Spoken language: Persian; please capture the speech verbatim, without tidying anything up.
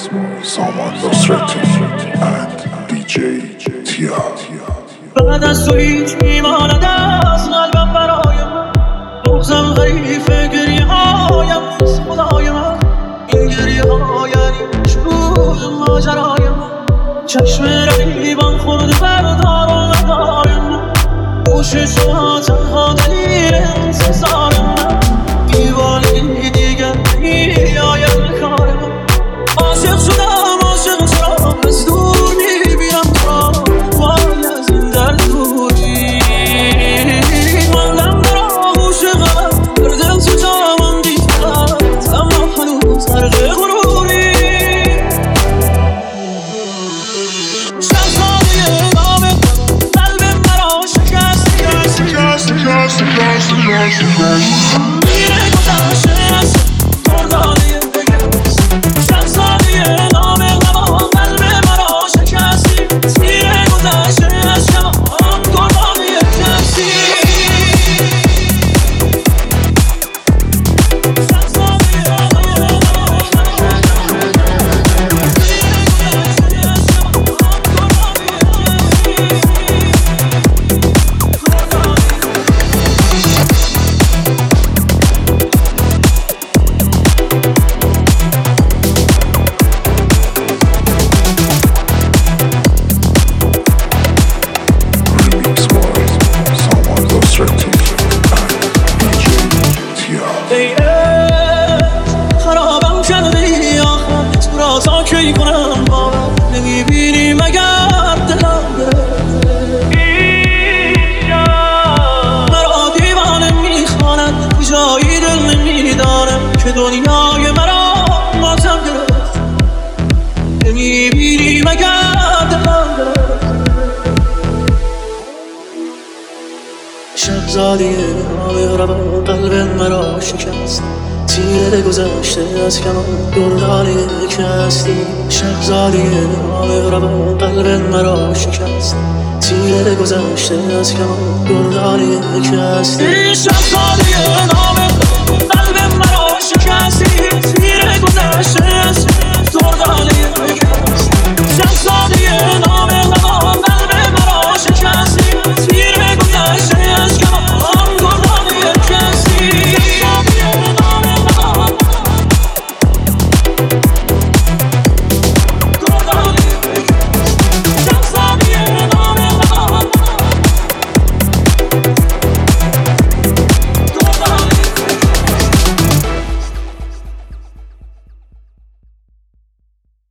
Saman Nosrati and دی جی تیا. بعد از تو هیچ میماند از قلبم برای من، بغضم غریف گریه هایم نیست خدای من. این گریه ها یعنی شروع ماجرای من، چشم رقیبان خورده بردار و ندار من، گوش شما تنها دلیل انتظار من. دیوانگی دیگر نمی‌آید به کار من، عاشق شدم عاشق چرا از دور میبینم تو را، وای از این درد دوری ماندم در آغوش غمم، در دل تو جامم بی فقط، اما هنوز غرق غروری. شهزاده نام قلب مرا شکستی، شکستی میره گذشته از مردانه بگرد. شهزاده نام قلب مرا شکستی، میره گذشته از شمان قربانی کسی. خرابم کردی آخر تو را تا کی کنم باور، نمیبینی مگر دلم گرفته اینجا مرا دیوانه میخواند، کجایی دل نمیدانم که دنیای مرا ماتم گرفت، نمیبینی مگر دلم گرفته. شهزاده مهربان قلب مرا شکست، تیر گذشته از کمان دردانه کسی. شهزاده مهربان قلب مرا شکست، تیر گذشته از کمان دردانه کسی. شهزاده نام قلب مرا شکستی،